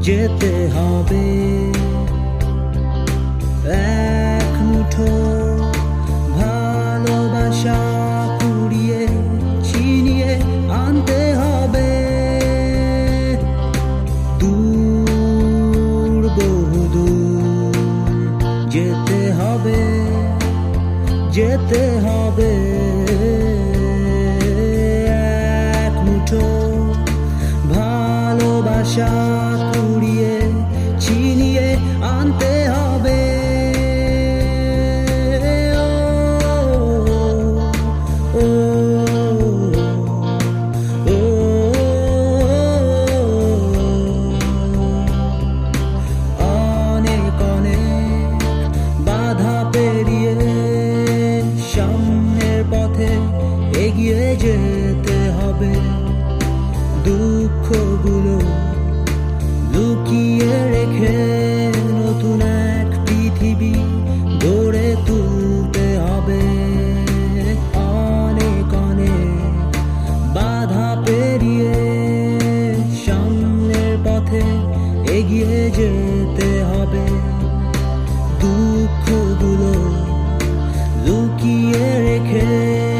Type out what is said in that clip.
যেতে হবে এক মুঠো ভালোবাসা কুড়িয়ে ছিনিয়ে আনতে হবে দূর বহুদূর যেতে হবে এক মুঠো ভালোবাসা কুড়িয়ে ছিনিয়ে আনতে হবে অনেক অনেক বাধা পেরিয়ে সামনের পথে এগিয়ে যেতে হবে দুঃখগুলো লুকিয়ে রেখে নতুন এক পৃথিবী গড়ে তুলতে হবে অনেক অনেক বাধা পেরিয়ে সামনের পথে এগিয়ে যেতে হবে দুঃখগুলো লুকিয়ে রেখে